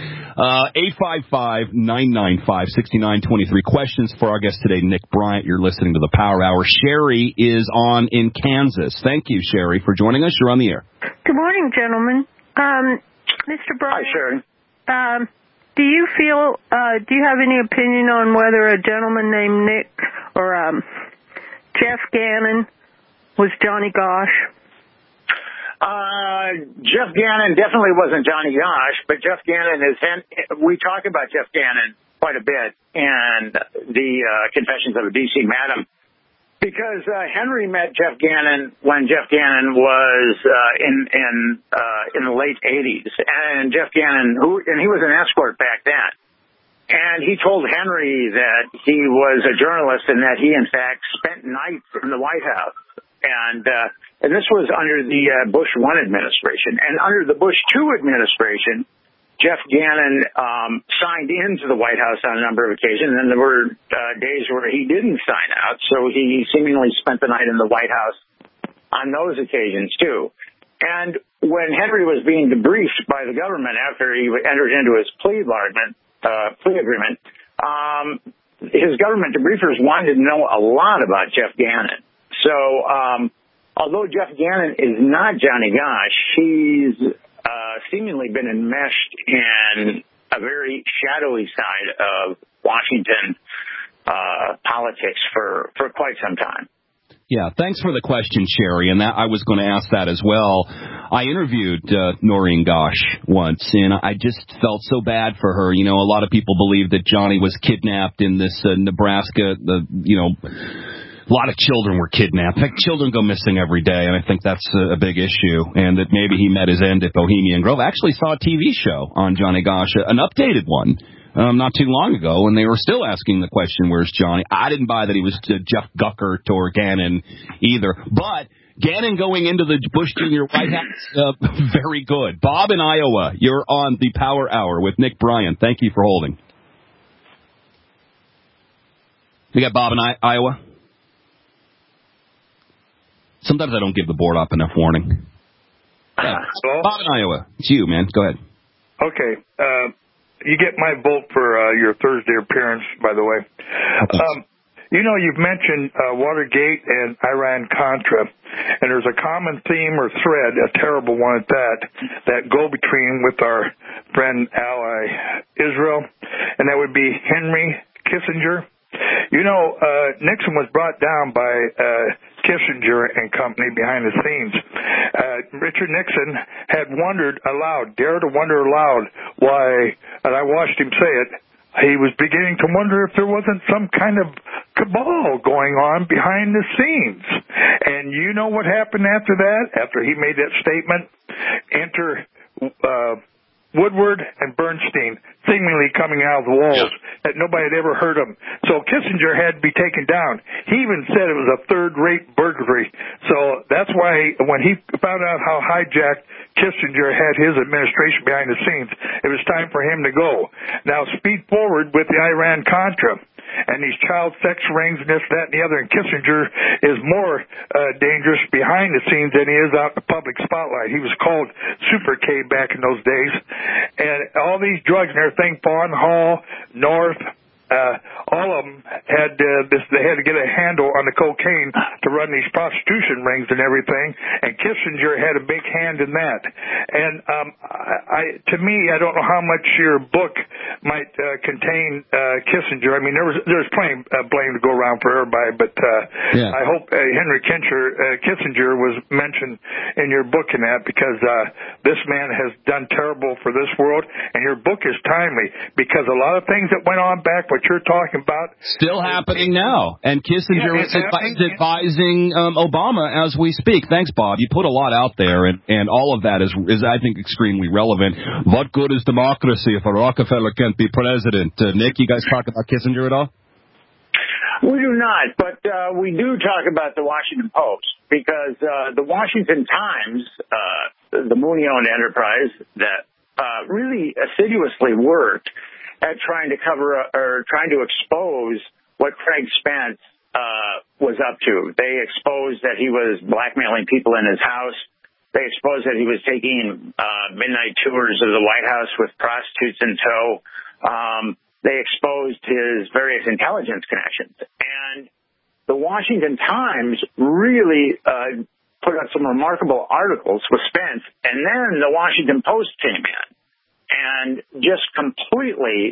855-995-6923. Questions for our guest today, Nick Bryant. You're listening to the Power Hour. Sherry is on in Kansas. Thank you, Sherry, for joining us. You're on the air. Good morning, gentlemen. Mr. Bryant. Hi, Sherry. Do you have any opinion on whether a gentleman named Nick or Jeff Gannon was Johnny Gosch? Jeff Gannon definitely wasn't Johnny Gosch, but Jeff Gannon we talk about Jeff Gannon quite a bit in the Confessions of a D.C. Madam, because Henry met Jeff Gannon when Jeff Gannon was in the late 80s, and Jeff Gannon, he was an escort back then, and he told Henry that he was a journalist and that he in fact spent nights in the White House, and this was under the Bush 1 administration, and under the Bush 2 administration, Jeff Gannon signed into the White House on a number of occasions, and there were days where he didn't sign out, so he seemingly spent the night in the White House on those occasions, too. And when Henry was being debriefed by the government after he entered into his plea agreement, his government debriefers wanted to know a lot about Jeff Gannon. So although Jeff Gannon is not Johnny Gosch, he's seemingly been enmeshed in a very shadowy side of Washington politics for quite some time. Yeah, thanks for the question, Sherry, and I was going to ask that as well. I interviewed Noreen Gosch once, and I just felt so bad for her. A lot of people believe that Johnny was kidnapped in this Nebraska, a lot of children were kidnapped. In fact, children go missing every day, and I think that's a big issue, and that maybe he met his end at Bohemian Grove. I actually saw a TV show on Johnny Gosch, an updated one, not too long ago, and they were still asking the question, where's Johnny? I didn't buy that he was Jeff Guckert or Gannon either, but Gannon going into the Bush Jr. White House, very good. Bob in Iowa, you're on the Power Hour with Nick Bryant. Thank you for holding. We got Bob in Iowa. Sometimes I don't give the board up enough warning. Bob in Iowa. It's you, man. Go ahead. Okay. You get my vote for your Thursday appearance, by the way. You've mentioned Watergate and Iran-Contra, and there's a common theme or thread, a terrible one at that go between with our friend ally Israel, and that would be Henry Kissinger. Nixon was brought down by Kissinger and company behind the scenes. Richard Nixon had dared to wonder aloud why, and I watched him say it, he was beginning to wonder if there wasn't some kind of cabal going on behind the scenes. And you know what happened after that? After he made that statement, enter Woodward and Bernstein seemingly coming out of the walls that nobody had ever heard of. So Kissinger had to be taken down. He even said it was a third-rate burglary. So that's why when he found out how hijacked Kissinger had his administration behind the scenes, it was time for him to go. Now, speed forward with the Iran-Contra and these child sex rings and this, that, and the other. And Kissinger is more dangerous behind the scenes than he is out in the public spotlight. He was called Super K back in those days. And all these drugs and everything, Fawn Hall, North, all of them had they had to get a handle on the cocaine to run these prostitution rings and everything, and Kissinger had a big hand in that. And to me, I don't know how much your book might contain Kissinger. I mean, there's plenty of blame to go around for everybody, but I hope Henry Kissinger was mentioned in your book in that, because this man has done terrible for this world, and your book is timely, because a lot of things that went on back what you're talking about still happening now, and Kissinger is advising Obama as we speak. Thanks, Bob. You put a lot out there, and all of that is I think extremely relevant. What good is democracy if a Rockefeller can't be president? Nick, you guys talk about Kissinger at all? We do not, but we do talk about the Washington Post, because the Washington Times, the Mooney-owned enterprise that really assiduously worked at trying to cover or trying to expose what Craig Spence was up to. They exposed that he was blackmailing people in his house. They exposed that he was taking midnight tours of the White House with prostitutes in tow. They exposed his various intelligence connections. And the Washington Times really put out some remarkable articles with Spence, and then the Washington Post came in and just completely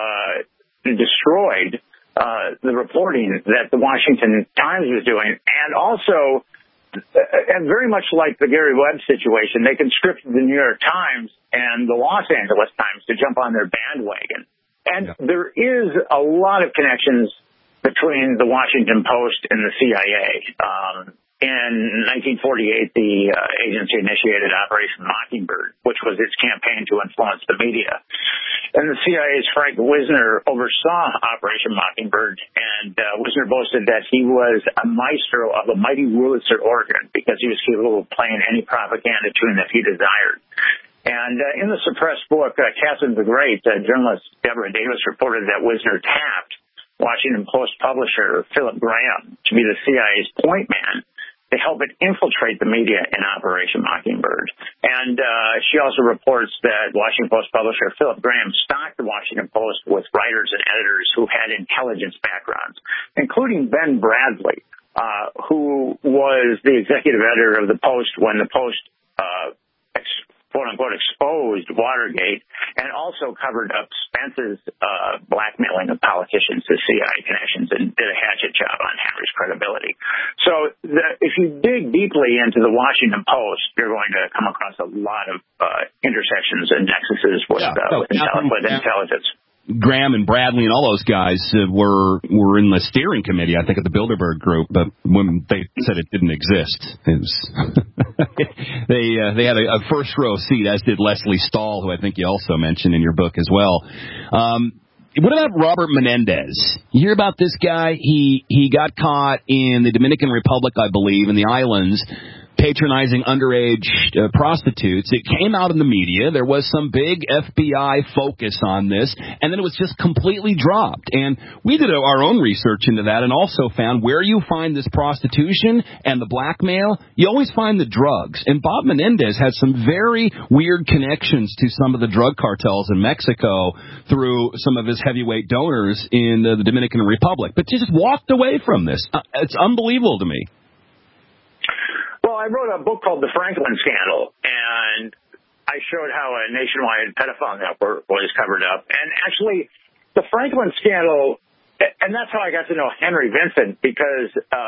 destroyed the reporting that the Washington Times was doing. And also, and very much like the Gary Webb situation, they conscripted the New York Times and the Los Angeles Times to jump on their bandwagon. And there is a lot of connections between the Washington Post and the CIA. In 1948, the agency initiated Operation Mockingbird, which was its campaign to influence the media. And the CIA's Frank Wisner oversaw Operation Mockingbird, and Wisner boasted that he was a maestro of the mighty Wurlitzer organ because he was capable of playing any propaganda tune that he desired. And in the suppressed book, Catherine the Great, journalist Deborah Davis reported that Wisner tapped Washington Post publisher Philip Graham to be the CIA's point man to help it infiltrate the media in Operation Mockingbird. And she also reports that Washington Post publisher Philip Graham stocked the Washington Post with writers and editors who had intelligence backgrounds, including Ben Bradley, who was the executive editor of the Post when the Post quote-unquote exposed Watergate, and also covered up Spence's blackmailing of politicians to CIA connections and did a hatchet job on Henry's credibility. So if you dig deeply into the Washington Post, you're going to come across a lot of intersections and nexuses with intelligence. Graham and Bradley and all those guys were in the steering committee, I think, at the Bilderberg Group, but when they said it didn't exist, it was they had a first row seat, as did Leslie Stahl, who I think you also mentioned in your book as well. What about Robert Menendez? You hear about this guy? He got caught in the Dominican Republic, I believe, in the islands, patronizing underage prostitutes. It came out in the media. There was some big FBI focus on this, and then it was just completely dropped. And we did our own research into that and also found where you find this prostitution and the blackmail, you always find the drugs. And Bob Menendez had some very weird connections to some of the drug cartels in Mexico through some of his heavyweight donors in the Dominican Republic. But just walked away from this. It's unbelievable to me. Well, I wrote a book called The Franklin Scandal, and I showed how a nationwide pedophile network was covered up. And actually, the Franklin Scandal, and that's how I got to know Henry Vincent, because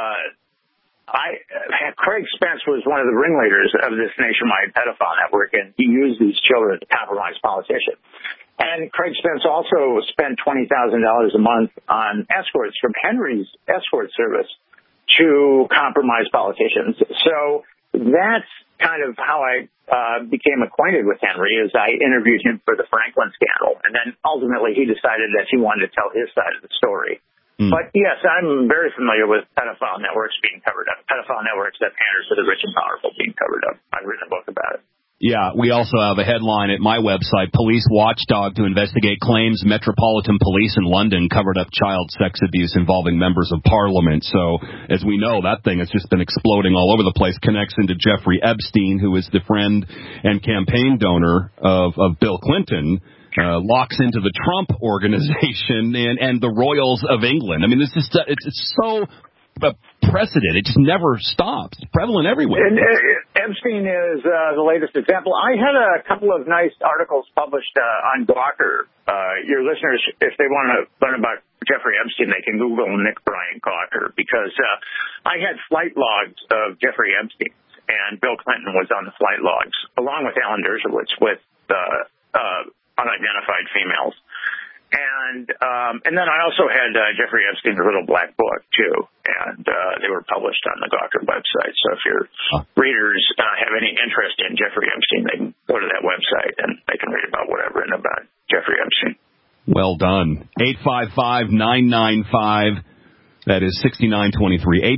Craig Spence was one of the ringleaders of this nationwide pedophile network, and he used these children to compromise politicians. And Craig Spence also spent $20,000 a month on escorts from Henry's escort service to compromise politicians. So that's kind of how I became acquainted with Henry, as I interviewed him for the Franklin scandal. And then ultimately he decided that he wanted to tell his side of the story. But yes, I'm very familiar with pedophile networks being covered up, pedophile networks that pander to the rich and powerful being covered up. I've written a book about it. Yeah, we also have a headline at my website, Police Watchdog to investigate claims Metropolitan Police in London covered up child sex abuse involving members of Parliament. So, as we know, that thing has just been exploding all over the place, connects into Jeffrey Epstein, who is the friend and campaign donor of Bill Clinton, locks into the Trump organization and the royals of England. I mean, this is it's so precedent. It just never stops. It's prevalent everywhere. And Epstein is the latest example. I had a couple of nice articles published on Gawker. Your listeners, if they want to learn about Jeffrey Epstein, they can Google Nick Bryant Gawker, because I had flight logs of Jeffrey Epstein, and Bill Clinton was on the flight logs, along with Alan Dershowitz, with unidentified females. And then I also had Jeffrey Epstein's Little Black Book, too, and they were published on the Gawker website. So if your readers have any interest in Jeffrey Epstein, they can go to that website and they can read about what I've written about Jeffrey Epstein. Well done. 855-995, that is 6923.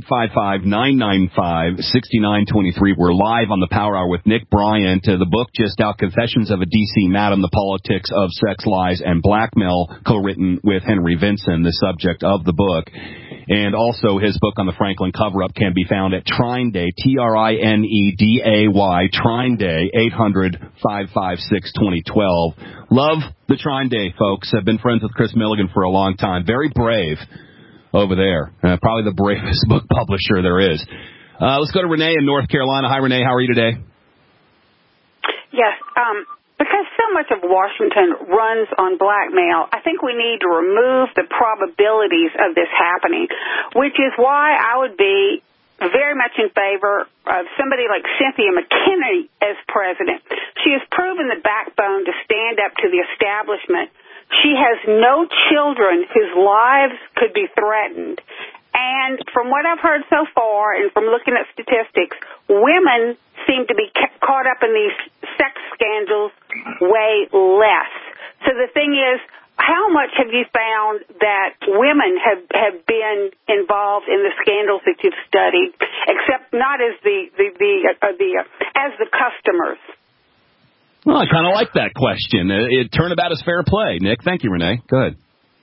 855-995-6923. We're live on the Power Hour with Nick Bryant. The book just out, Confessions of a D.C. Madam, The Politics of Sex, Lies, and Blackmail, co-written with Henry Vinson, the subject of the book. And also his book on the Franklin cover-up can be found at Trine Day, Trineday, Trine Day, 800-556-2012. Love the Trine Day, folks. I've been friends with Chris Milligan for a long time. Very brave over there. Probably the bravest book publisher there is. Let's go to Renee in North Carolina. Hi, Renee. How are you today? Yes. Because so much of Washington runs on blackmail, I think we need to remove the probabilities of this happening, which is why I would be very much in favor of somebody like Cynthia McKinney as president. She has proven the backbone to stand up to the establishment. She has no children whose lives could be threatened. And from what I've heard so far, and from looking at statistics, women seem to be caught up in these sex scandals way less. So the thing is, how much have you found that women have been involved in the scandals that you've studied, except not as as the customers? Well, I kind of like that question. Turnabout is fair play. Nick, thank you, Renee. Go ahead.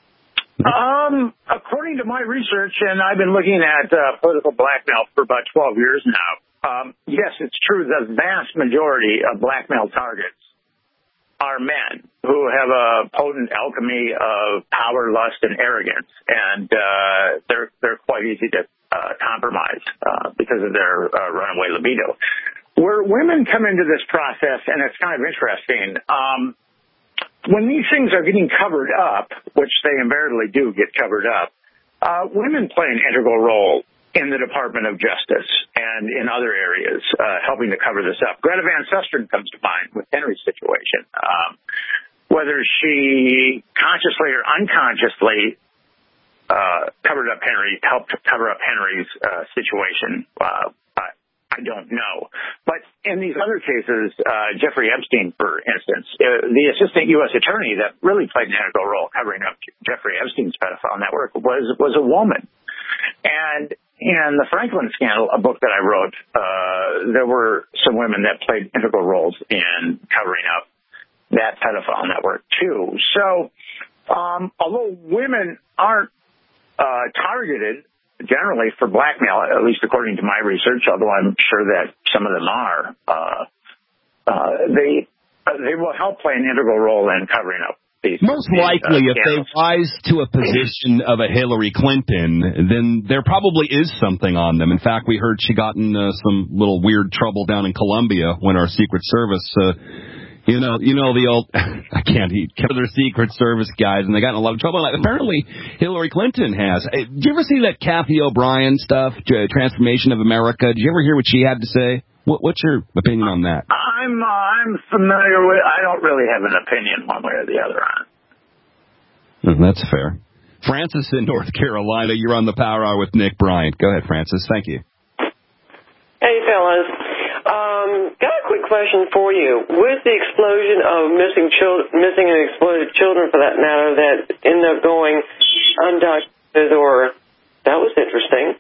According to my research, and I've been looking at political blackmail for about 12 years now, yes, it's true the vast majority of blackmail targets are men who have a potent alchemy of power, lust, and arrogance, and they're quite easy to compromise because of their runaway libido. Where women come into this process, and it's kind of interesting, when these things are getting covered up, which they invariably do get covered up, women play an integral role in the Department of Justice and in other areas, helping to cover this up. Greta Van Susteren comes to mind with Henry's situation. Whether she consciously or unconsciously helped cover up Henry's situation, I don't know. But in these other cases, Jeffrey Epstein, for instance, the assistant U.S. attorney that really played an integral role covering up Jeffrey Epstein's pedophile network was a woman. And in the Franklin scandal, a book that I wrote, there were some women that played integral roles in covering up that pedophile network, too. So although women aren't targeted generally for blackmail, at least according to my research, although I'm sure that some of them are, they will help play an integral role in covering up these. Most likely, if they rise to a position of a Hillary Clinton, then there probably is something on them. In fact, we heard she got in some little weird trouble down in Colombia when our Secret Service You know the old, I can't eat, their Secret Service guys, and they got in a lot of trouble. Like, apparently, Hillary Clinton has. Did you ever see that Kathy O'Brien stuff, Transformation of America? Did you ever hear what she had to say? What's your opinion on that? I'm familiar with. I don't really have an opinion one way or the other on it. That's fair. Francis in North Carolina, you're on the Power Hour with Nick Bryant. Go ahead, Francis. Thank you. Hey, fellas. question for you. With the explosion of missing and exploded children, for that matter, that end up going undocumented, or that was interesting,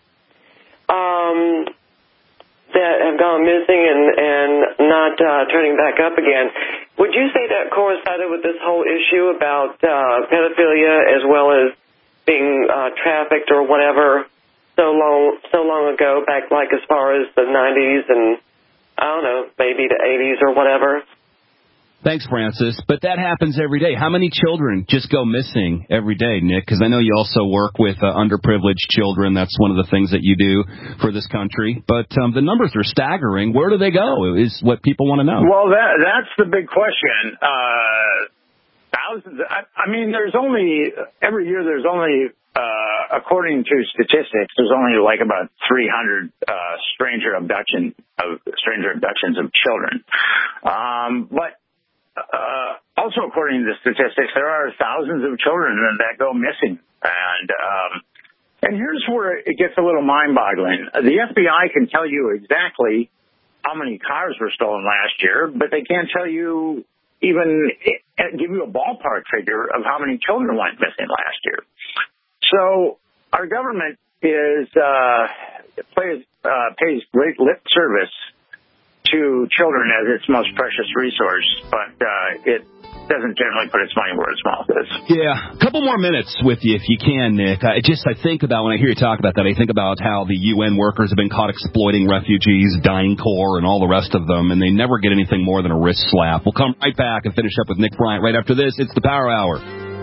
that have gone missing and not turning back up again. Would you say that coincided with this whole issue about pedophilia as well as being trafficked or whatever so long ago, back like as far as the 90s and, I don't know, maybe the 80s or whatever? Thanks, Francis. But that happens every day. How many children just go missing every day, Nick? Because I know you also work with underprivileged children. That's one of the things that you do for this country. But the numbers are staggering. Where do they go is what people want to know. Well, that's the big question. Thousands. I mean, every year there's only, according to statistics, there's only like about 300 stranger abductions of children. But also, according to the statistics, there are thousands of children that go missing. And here's where it gets a little mind-boggling. The FBI can tell you exactly how many cars were stolen last year, but they can't tell you give you a ballpark figure of how many children went missing last year. So our government pays great lip service to children as its most precious resource, but it doesn't generally put its money where its mouth is. Yeah, a couple more minutes with you if you can, Nick. I think about, when I hear you talk about that, I think about how the UN workers have been caught exploiting refugees, dying Corps, and all the rest of them, and they never get anything more than a wrist slap. We'll come right back and finish up with Nick Bryant right after this. It's the Power Hour.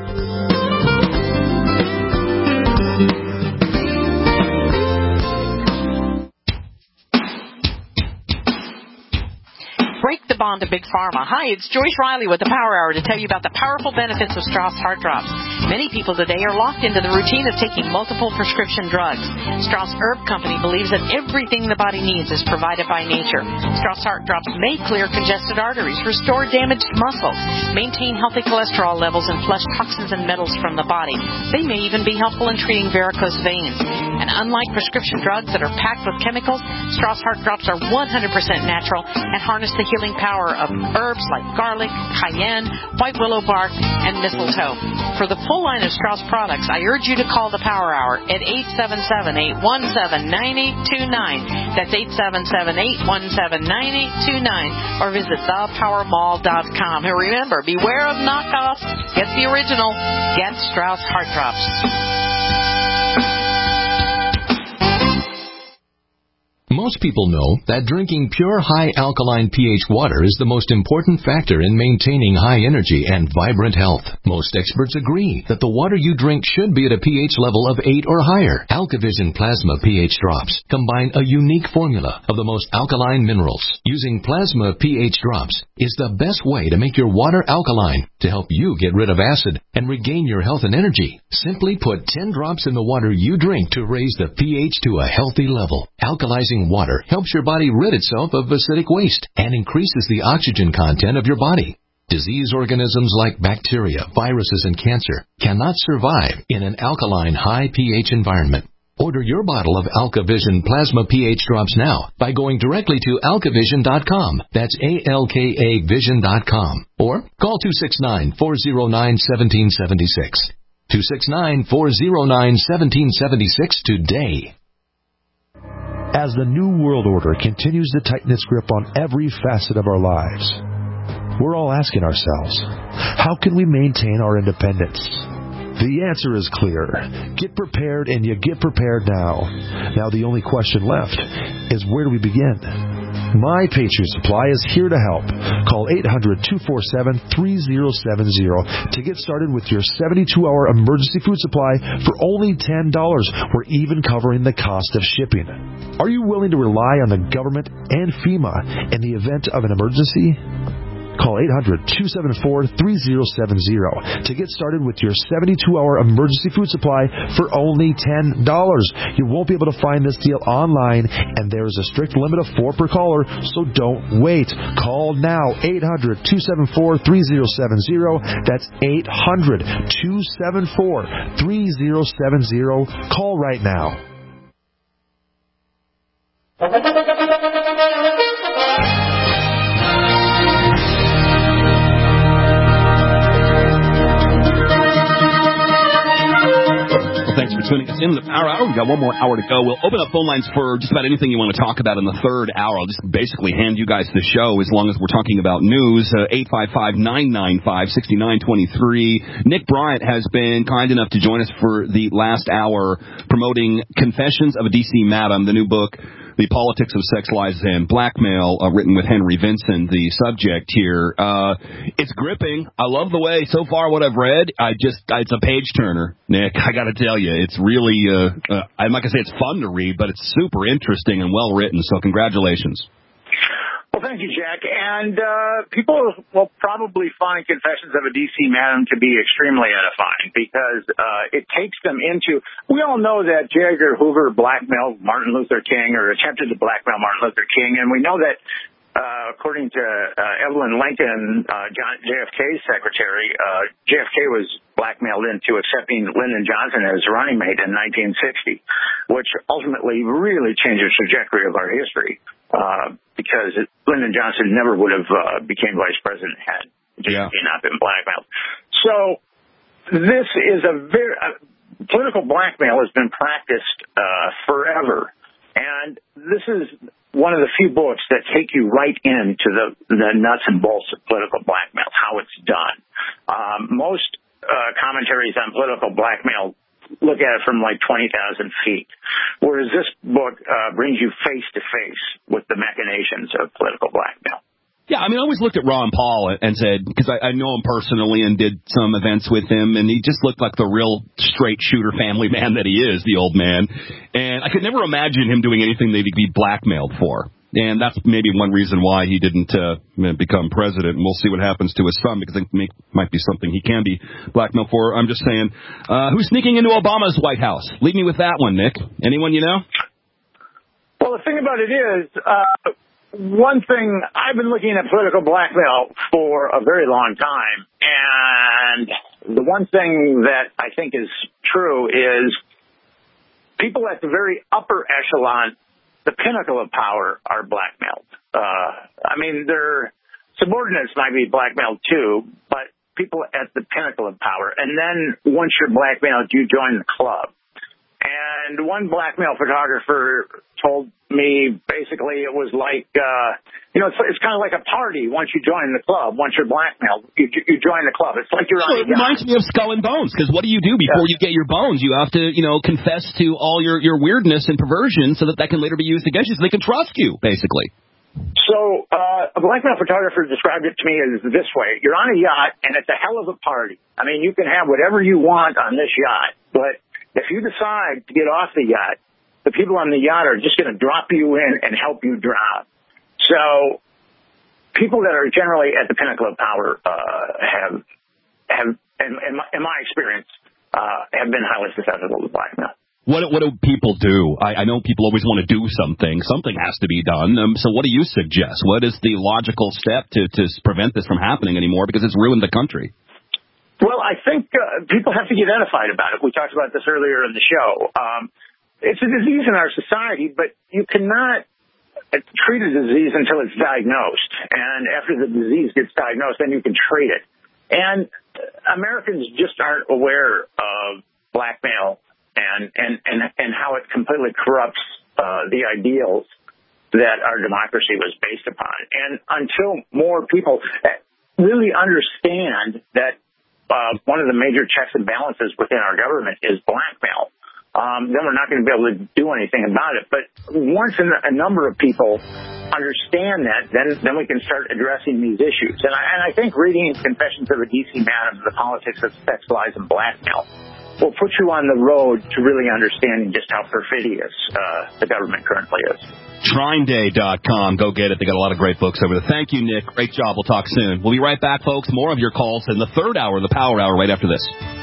Break the bond to Big Pharma. Hi, it's Joyce Riley with the Power Hour to tell you about the powerful benefits of Strauss Heart Drops. Many people today are locked into the routine of taking multiple prescription drugs. Strauss Herb Company believes that everything the body needs is provided by nature. Strauss Heart Drops may clear congested arteries, restore damaged muscles, maintain healthy cholesterol levels, and flush toxins and metals from the body. They may even be helpful in treating varicose veins. And unlike prescription drugs that are packed with chemicals, Strauss Heart Drops are 100% natural and harness the healing power of herbs like garlic, cayenne, white willow bark, and mistletoe. For the full line of Strauss products, I urge you to call the Power Hour at 877-817-9829. That's 877-817-9829. Or visit thepowermall.com. And remember, beware of knockoffs. Get the original. Get Strauss Heart Drops. Most people know that drinking pure high alkaline pH water is the most important factor in maintaining high energy and vibrant health. Most experts agree that the water you drink should be at a pH level of 8 or higher. AlkaVision Plasma pH Drops combine a unique formula of the most alkaline minerals. Using Plasma pH Drops is the best way to make your water alkaline to help you get rid of acid and regain your health and energy. Simply put 10 drops in the water you drink to raise the pH to a healthy level. Alkalizing water helps your body rid itself of acidic waste and increases the oxygen content of your body. Disease organisms like bacteria, viruses, and cancer cannot survive in an alkaline high pH environment. Order your bottle of AlkaVision Plasma pH Drops now by going directly to alkavision.com. That's ALKA Vision.com. Or call 269-409-1776. 269-409-1776 today. As the New World Order continues to tighten its grip on every facet of our lives, we're all asking ourselves, how can we maintain our independence? The answer is clear. Get prepared, and you get prepared now. Now the only question left is, where do we begin? My Patriot Supply is here to help. Call 800-247-3070 to get started with your 72-hour emergency food supply for only $10. We're even covering the cost of shipping. Are you willing to rely on the government and FEMA in the event of an emergency? Call 800-274-3070 to get started with your 72-hour emergency food supply for only $10. You won't be able to find this deal online, and there is a strict limit of 4 per caller, so don't wait. Call now, 800-274-3070. That's 800-274-3070. Call right now. tuning us in the Power Hour. We've got one more hour to go. We'll open up phone lines for just about anything you want to talk about in the third hour. I'll just basically hand you guys the show as long as we're talking about news. 855-995-6923. Nick Bryant has been kind enough to join us for the last hour promoting Confessions of a D.C. Madam, the new book, The Politics of Sex, Lies, and Blackmail, written with Henry Vinson, the subject here. It's gripping. I love the way, so far, what I've read, it's a page-turner, Nick. I got to tell you, it's really, I'm not going to say it's fun to read, but it's super interesting and well-written, so congratulations. Well, thank you, Jack. And people will probably find Confessions of a D.C. Madam to be extremely edifying because it takes them into – we all know that J. Edgar Hoover blackmailed Martin Luther King or attempted to blackmail Martin Luther King, and we know that according to Evelyn Lincoln, JFK's secretary, JFK was blackmailed into accepting Lyndon Johnson as running mate in 1960, which ultimately really changed the trajectory of our history. Because Lyndon Johnson never would have became vice president had JFK not been blackmailed. So this is political blackmail has been practiced forever, and this is one of the few books that take you right into the nuts and bolts of political blackmail, how it's done. Most commentaries on political blackmail look at it from like 20,000 feet, whereas this book brings you face to face with the machinations of political blackmail. Yeah, I mean, I always looked at Ron Paul and said, because I know him personally and did some events with him, and he just looked like the real straight shooter family man that he is, the old man. And I could never imagine him doing anything that he'd be blackmailed for. And that's maybe one reason why he didn't become president. And we'll see what happens to his son, because it might be something he can be blackmailed for. I'm just saying, who's sneaking into Obama's White House? Leave me with that one, Nick. Anyone you know? Well, the thing about it is, one thing, I've been looking at political blackmail for a very long time, and the one thing that I think is true is people at the very upper echelon, the pinnacle of power, are blackmailed. I mean, their subordinates might be blackmailed too, but people at the pinnacle of power. And then once you're blackmailed, you join the club. And one blackmail photographer told me basically it was like, it's kind of like a party once you join the club. Once you're blackmailed, you join the club. It's like you're on a yacht. It reminds me of Skull and Bones, because what do you do before you get your bones? You have to, confess to all your weirdness and perversion so that can later be used against you so they can trust you, basically. So a blackmail photographer described it to me as this way. You're on a yacht, and it's a hell of a party. I mean, you can have whatever you want on this yacht, but if you decide to get off the yacht, the people on the yacht are just going to drop you in and help you drown. So people that are generally at the pinnacle of power have in my experience, have been highly susceptible to blackmail. What do people do? I know people always want to do something. Something has to be done. So what do you suggest? What is the logical step to prevent this from happening anymore, because it's ruined the country? Well, I think people have to get edified about it. We talked about this earlier in the show. It's a disease in our society, but you cannot treat a disease until it's diagnosed. And after the disease gets diagnosed, then you can treat it. And Americans just aren't aware of blackmail and how it completely corrupts the ideals that our democracy was based upon. And until more people really understand that one of the major checks and balances within our government is blackmail, then we're not going to be able to do anything about it. But once a number of people understand that, then we can start addressing these issues. And I think reading Confessions of a D.C. Madam, The Politics of Sex, Lies, and Blackmail will put you on the road to really understanding just how perfidious the government currently is. TrineDay.com. Go get it. They got a lot of great books over there. Thank you, Nick. Great job. We'll talk soon. We'll be right back, folks. More of your calls in the third hour of the Power Hour right after this.